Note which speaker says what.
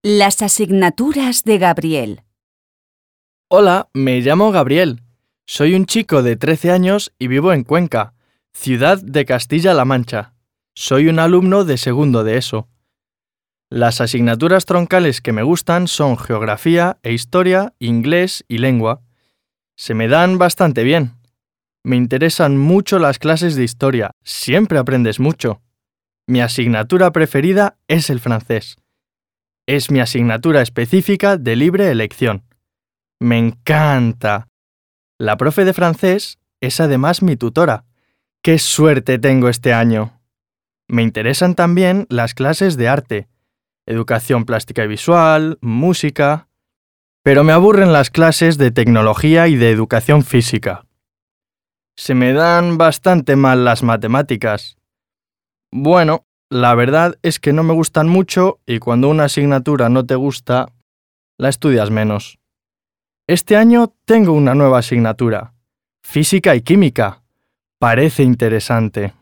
Speaker 1: Las asignaturas de Gabriel.
Speaker 2: Hola, me llamo Gabriel. Soy un chico de 13 años y vivo en Cuenca, ciudad de Castilla-La Mancha. Soy un alumno de segundo de ESO. Las asignaturas troncales que me gustan son geografía e historia, inglés y lengua. Se me dan bastante bien. Me interesan mucho las clases de historia, siempre aprendes mucho. Mi asignatura preferida es el francés. Es mi asignatura específica de libre elección. Me encanta. La profe de francés es además mi tutora. ¡Qué suerte tengo este año! Me interesan también las clases de arte, educación plástica y visual, música, pero me aburren las clases de tecnología y de educación física. Se me dan bastante mal las matemáticas. Bueno, la verdad es que no me gustan mucho y cuando una asignatura no te gusta, la estudias menos. Este año tengo una nueva asignatura, física y química. Parece interesante.